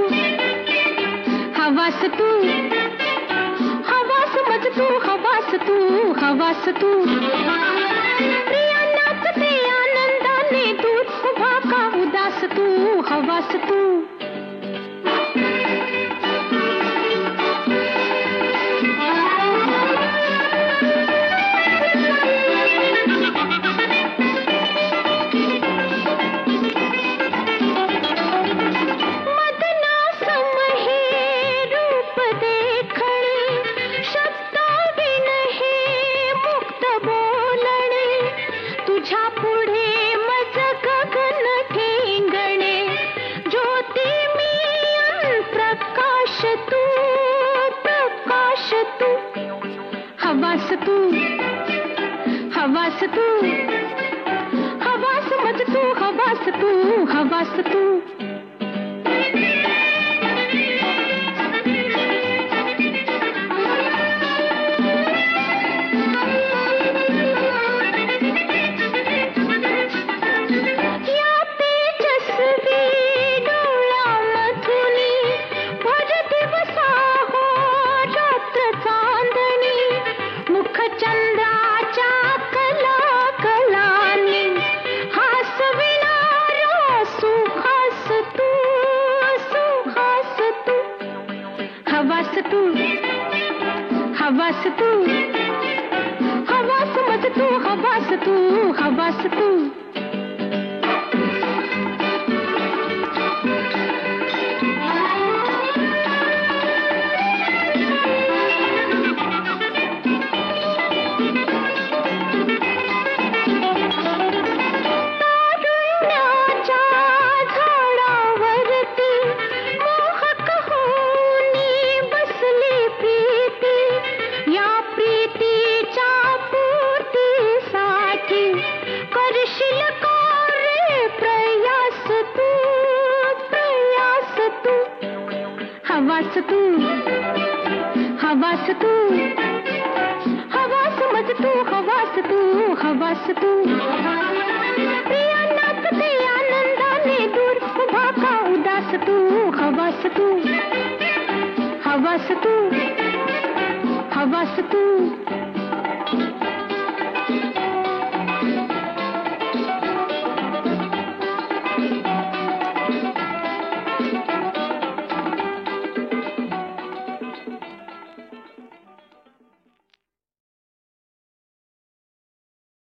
हवास तू, हवास मज तू, हवास तू, हवास तू. प्रिया नाचते आनंदाने दूर उभा का उदास तू, हवास तू. हवास तू, हवास तू, हवास मज तू, हवास तू, हवास तू. हवास तू, हवास तू, हवास मज तू, हवास तू, हवास तू. हवास तू, हवास तू, हवास मज तू, हवास तू, हवास तू. प्रिया नाचते आनंदाने दूर उभा का उदास तू, हवास तू, हवास तू, हवास तू.